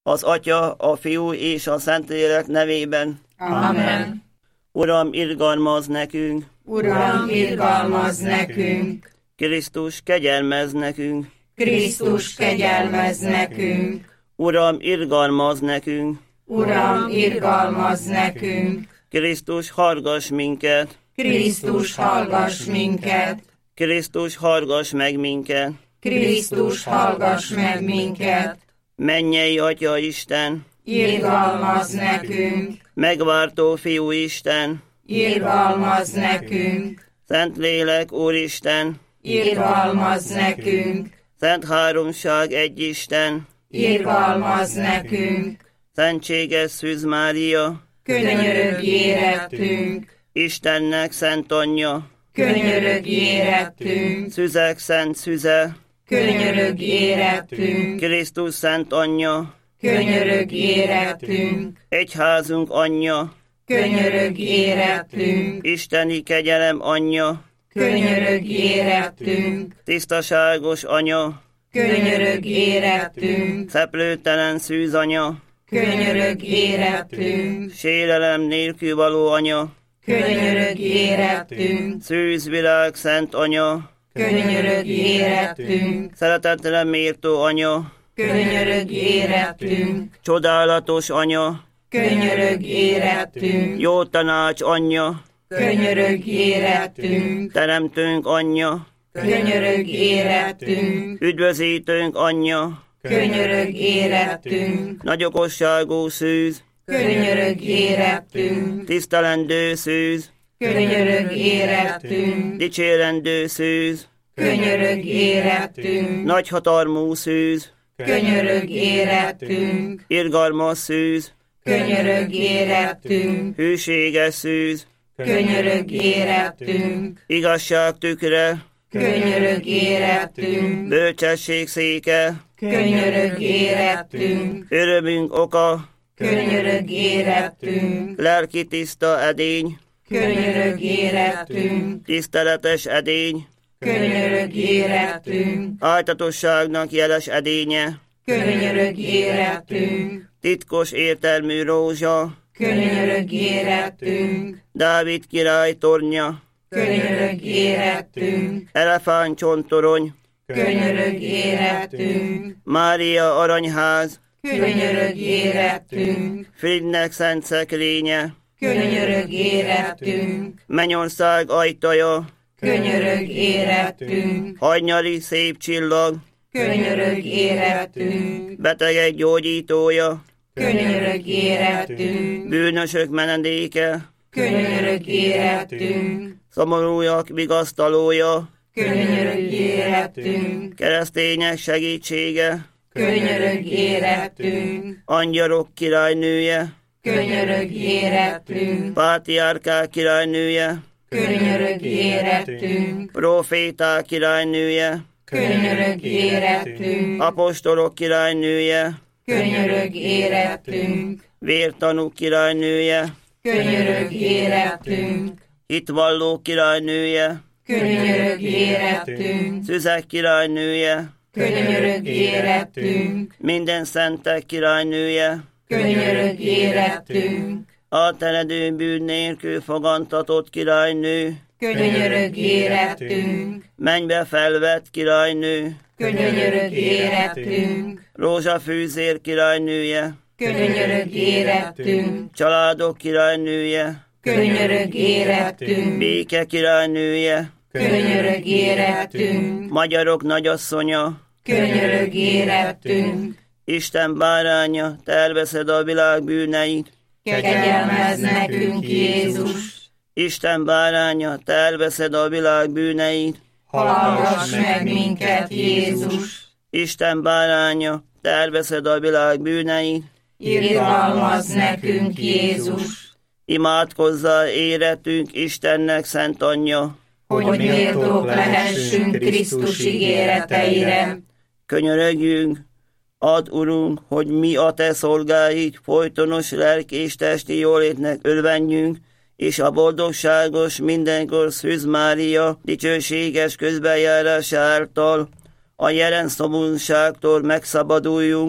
Az Atya, a Fiú és a Szentlélek nevében. Amen. Uram, irgalmazz nekünk! Uram, irgalmazz nekünk! Krisztus, kegyelmezz nekünk! Krisztus, kegyelmezz nekünk! Uram, irgalmazz nekünk! Uram, irgalmazz nekünk! Krisztus, hallgass minket! Krisztus, hallgass minket! Krisztus, hallgass meg minket! Krisztus, hallgass meg minket! Mennyei Atya Isten! Irgalmazz nekünk! Megváltó Fiú Isten! Irgalmazz nekünk! Szentlélek Úristen! Irgalmazz nekünk! Szent Háromság egy Isten! Irgalmazz nekünk! Szentséges Szűz Mária! Könyörögj érettünk! Istennek Szent Anyja! Könyörögj érettünk! Szüzek Szent Szüze! Könyörögj érettünk! Krisztus Szent Anyja! Könyörögj érettünk! Egyházunk Anyja! Könyörögj érettünk! Isteni kegyelem Anyja! Könyörögj érettünk! Tisztaságos Anya! Könyörögj érettünk! Szeplőtelen Szűz Anya! Könyörögj érettünk! Sérelem nélkül való Anya! Könyörögj érettünk! Szűz világ Szent Anya! Könyörögj érettünk! Szeretetre méltó Anya! Könyörögj érettünk! Csodálatos Anya! Könyörögj érettünk! Jó tanács Anyja! Könyörögj érettünk! Teremtőnk Anyja! Könyörögj érettünk! Üdvözítőnk Anyja! Könyörögj érettünk! Nagyokosságú Szűz! Könyörögj érettünk! Tisztelendő Szűz! Könyörögj érettünk! Dicsérendő Szűz! Könyörögj érettünk! Nagyhatalmú Szűz! Könyörögj érettünk! Irgalmas Szűz! Könyörögj érettünk! Hűséges Szűz! Könyörögj érettünk! Igazság tükre! Könyörögj érettünk! Bölcsesség széke! Könyörögj érettünk! Örömünk oka! Könyörögj érettünk! Lelki tiszta edény! Könyörögj érettünk! Tiszteletes edény! Könyörögj érettünk! Áltatosságnak jeles edénye! Könyörögj érettünk! Titkos értelmű rózsa! Könyörögj érettünk! Dávid király tornya! Könyörögj érettünk! Elefántcsontorony! Könyörögj érettünk! Mária aranyház! Könyörögj érettünk! Frigynek szent szekrénye! Könyörög érettünk, Mennyország ajtaja, könyörög érettünk, hajnyali szép csillag, könyörög érettünk, betegek gyógyítója, könyörög érettünk, bűnösök menedéke, könyörög érettünk, szomorúak vigasztalója, könyörög érettünk, keresztények segítsége, könyörög érettünk, angyalok királynője, könyörög érettünk, pátriárkák királynője, könyörög érettünk, proféták királynője, könyörög érettünk, apostolok királynője, könyörög érettünk, vértanúk királynője, könyörög érettünk, hitvalló királynője, könyörög érettünk, szüzek királynője, könyörög érettünk, minden szentek királynője, könyörög érettünk, átteredő bűn nélkül fogantatott királynő, könyörög érettünk, mennybe felvett királynő, könyörög érettünk, rózsafűzér királynője, könyörög érettünk, családok királynője, könyörög érettünk, béke királynője, könyörög érettünk, magyarok nagyasszonya, könyörög érettünk, Isten báránya, te elveszed a világ bűneit, kegyelmezz nekünk Jézus, Isten báránya, te elveszed a világ bűneit, hallgass meg minket Jézus, Isten báránya, te elveszed a világ bűneit, irgalmazz nekünk Jézus, imádkozzál éretünk Istennek szent anyja, hogy méltók lehessünk Krisztus ígéreteire. Könyörögjünk, add, Urunk, hogy mi a te szolgáid folytonos lelki és testi jólétnek örvenjünk, és a boldogságos mindenkor Szűz Mária dicsőséges közbenjárása által a jelen szomorúságtól megszabaduljunk,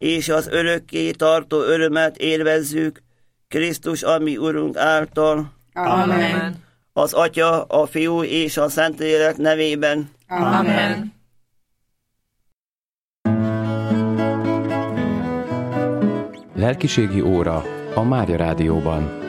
és az örökké tartó örömet élvezzük Krisztus, a mi Urunk által. Amen. Az Atya, a Fiú és a Szentlélek nevében. Amen. Lelkiségi óra a Mária Rádióban.